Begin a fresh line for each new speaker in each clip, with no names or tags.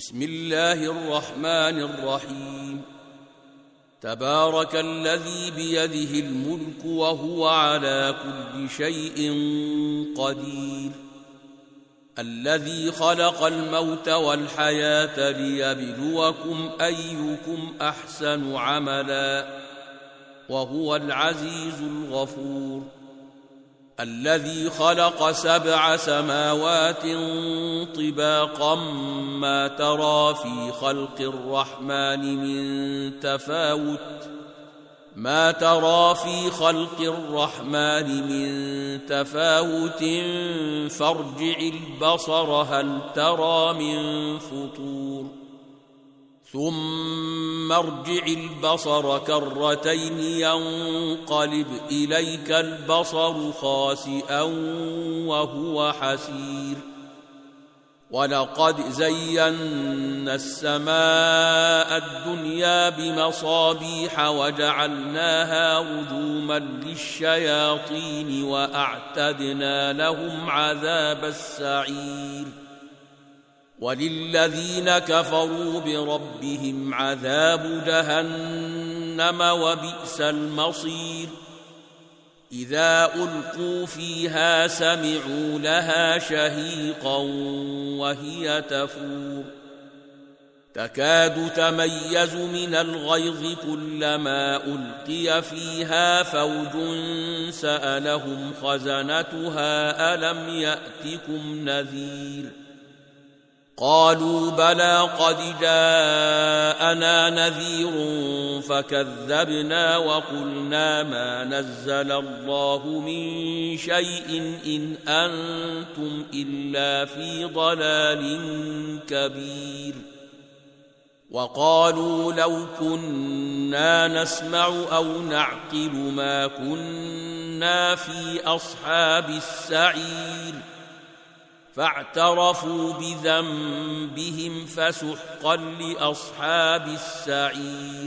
بسم الله الرحمن الرحيم. تبارك الذي بيده الملك وهو على كل شيء قدير، الذي خلق الموت والحياة ليبلوكم أيكم أحسن عملا وهو العزيز الغفور، الذي خلق 7 سماوات طباقا ما ترى في خلق الرحمن من تفاوت فارجع البصر هل ترى من فطور، ثم ارجع البصر كرتين ينقلب إليك البصر خاسئا وهو حسير، ولقد زينا السماء الدنيا بمصابيح وجعلناها رجوما للشياطين وأعتدنا لهم عذاب السعير، وللذين كفروا بربهم عذاب جهنم وبئس المصير. إذا ألقوا فيها سمعوا لها شهيقا وهي تفور، تكاد تميز من الغيظ كلما ألقي فيها فوج سألهم خزنتها ألم يأتكم نذير، قالوا بلى قد جاءنا نذير فكذبنا وقلنا ما نزل الله من شيء إن أنتم إلا في ضلال كبير، وقالوا لو كنا نسمع أو نعقل ما كنا في أصحاب السعير، فاعترفوا بذنبهم فسحقا لأصحاب السعير.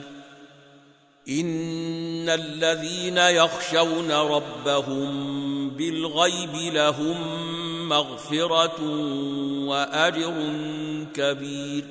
إن الذين يخشون ربهم بالغيب لهم مغفرة وأجر كبير،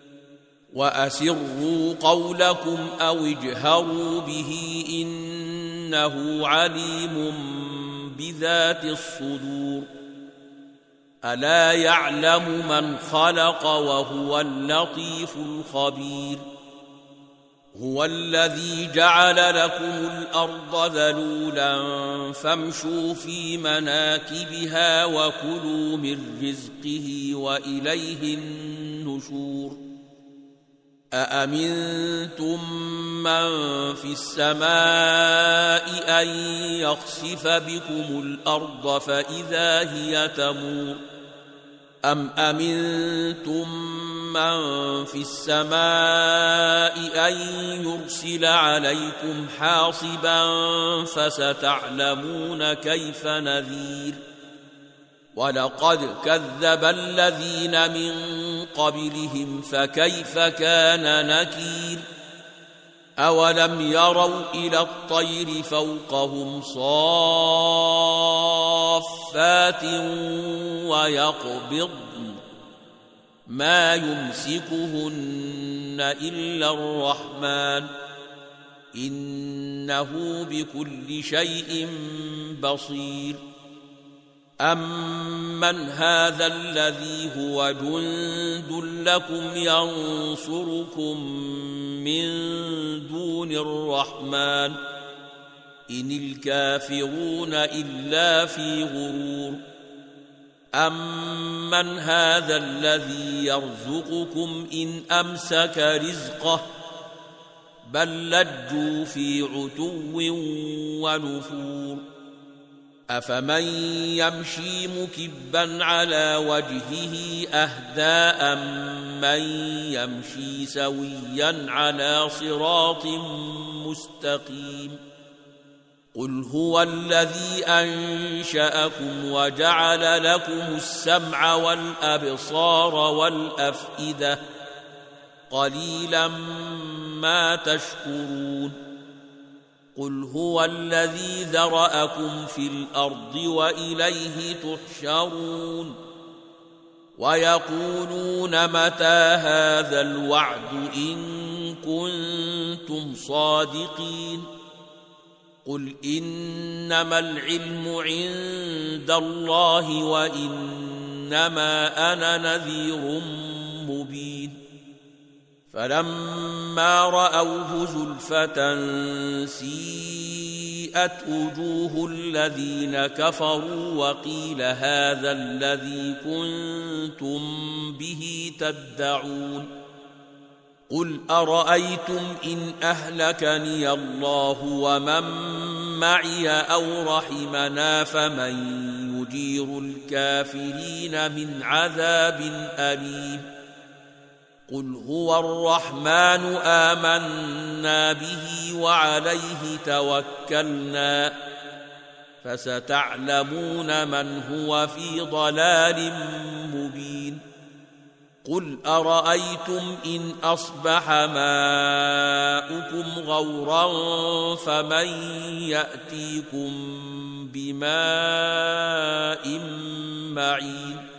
وأسروا قولكم أو اجهروا به إنه عليم بذات الصدور، ألا يعلم من خلق وهو اللطيف الخبير. هو الذي جعل لكم الأرض ذلولا فامشوا في مناكبها وكلوا من رزقه وإليه النشور. أأمنتم من في السماء أن يخسف بكم الأرض فإذا هي تمور، أم أمنتم من في السماء أن يرسل عليكم حاصبا فستعلمون كيف نذير. ولقد كذب الذين من قبلهم فكيف كان نكير. أولم يروا إلى الطير فوقهم صافات ويقبضن ما يمسكهن إلا الرحمن إنه بكل شيء بصير. أمن هذا الذي هو جند لكم ينصركم من دون الرحمن إن الكافرون إلا في غرور. أمن هذا الذي يرزقكم إن أمسك رزقه بل لجوا في عتو ونفور. أفمن يمشي مكبا على وجهه أهدى أمن يمشي سويا على صراط مستقيم. قل هو الذي أنشأكم وجعل لكم السمع والأبصار والأفئدة قليلا ما تشكرون. قل هو الذي ذرأكم في الأرض وإليه تحشرون. ويقولون متى هذا الوعد إن كنتم صادقين قل إنما العلم عند الله وإنما أنا نذير مبين فلما رأوه زلفة سيئت وجوه الذين كفروا وقيل هذا الذي كنتم به تدعون قل أرأيتم إن أهلكني الله ومن معي أو رحمنا فمن يجير الكافرين من عذاب أليم قل هو الرحمن آمنا به وعليه توكلنا فستعلمون من هو في ضلال مبين قل أرأيتم إن أصبح ماؤكم غورا فمن يأتيكم بماء معين